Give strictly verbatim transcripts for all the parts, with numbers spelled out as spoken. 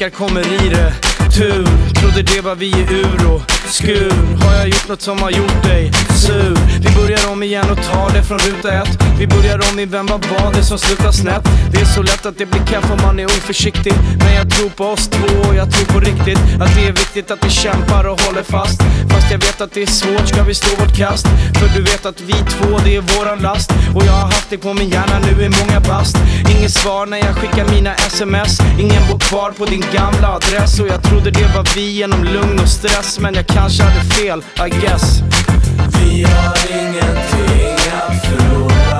tankar kommer i det. Tur, trodde det var vi i ur och skur. Har jag gjort något som har gjort dig sur? Vi börjar om igen och tar det från ruta ett. Vi börjar om i vem vad var det som slutar snett. Det är så lätt att det blir kaff om man är oförsiktig. Men jag tror på oss två och jag tror på riktigt att det är viktigt att vi kämpar och håller fast. Fast jag vet att det är svårt, ska vi stå vårt kast. För du vet att vi två, det är våran last. Och jag har haft det på min hjärna nu i många bast. Ingen svar när jag skickar mina sms. Ingen bor kvar på din gamla adress. Och jag trodde det var vi genom lugn och stress. Men jag kanske hade fel, I guess. Vi har ingenting att förlora.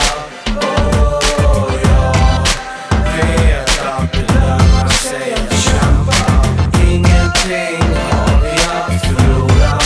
Oh, jag vet att det lönar sig att kämpa. Ingenting har vi att förlora.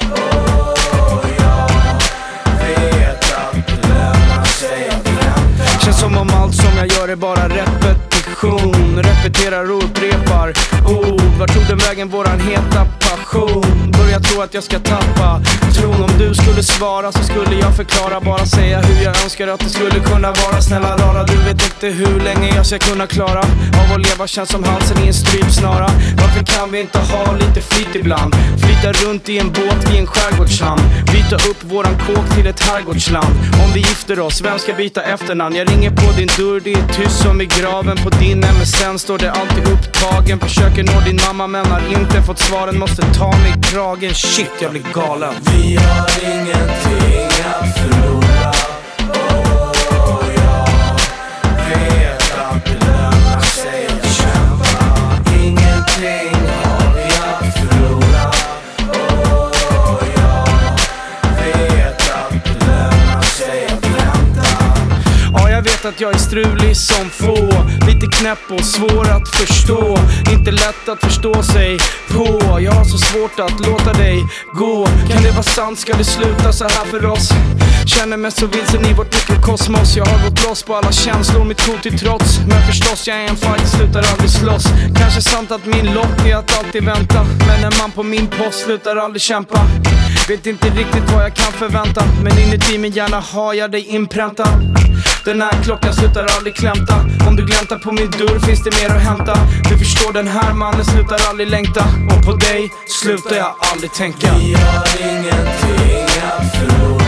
Oh, jag vet att det lönar sig att vänta. Känns som om allt som jag gör är bara repetition. Repeterar och upprepar ord. Vart tog den vägen våran heta passion? Börjar tro att jag ska tappa tron. Om du skulle svara så skulle jag förklara. Bara säga hur jag önskar att det skulle kunna vara. Snälla rara, du vet inte hur länge jag ska kunna klara av att leva känns som halsen i en strypsnara. Varför kan vi inte ha lite flyt ibland? Flyta runt i en båt i en skärgårdshamn. Byta upp våran kåk till ett herrgårdsland. Om vi gifter oss, vem ska byta efternamn? Jag ringer på din dörr, det är tyst som i graven. På din M S N står det alltid upptagen. Försöker nå din mamma men har inte fått svaren. Måste ta mig i kragen, shit jag blir galen. Vi har ingenting att förlora. Oh, jag vet att det lönar sig att kämpa. Ingenting har vi att förlora. Oh, jag vet att det lönar sig att vänta. Ja, jag vet att jag är strulig som få. Lite knäpp och svår att förstå. Inte lätt att förstå sig på. Jag har så svårt att låta dig gå. Kan det vara sant? Ska det sluta så här för oss? Känner mig så vilsen i vårt mikrokosmos. Jag har gått loss på alla känslor, mitt kort till trots. Men förstås, jag är en fight, slutar aldrig slåss. Kanske sant att min lock är att alltid vänta. Men en man på min post slutar aldrig kämpa. Vet inte riktigt vad jag kan förvänta. Men inuti min hjärna har jag dig inpränta. Den här klockan slutar aldrig klämta. Om du gläntar på min dörr finns det mer att hämta. Du förstår, den här mannen slutar aldrig längta. Och på dig slutar jag aldrig tänka. Vi har ingenting att förlora.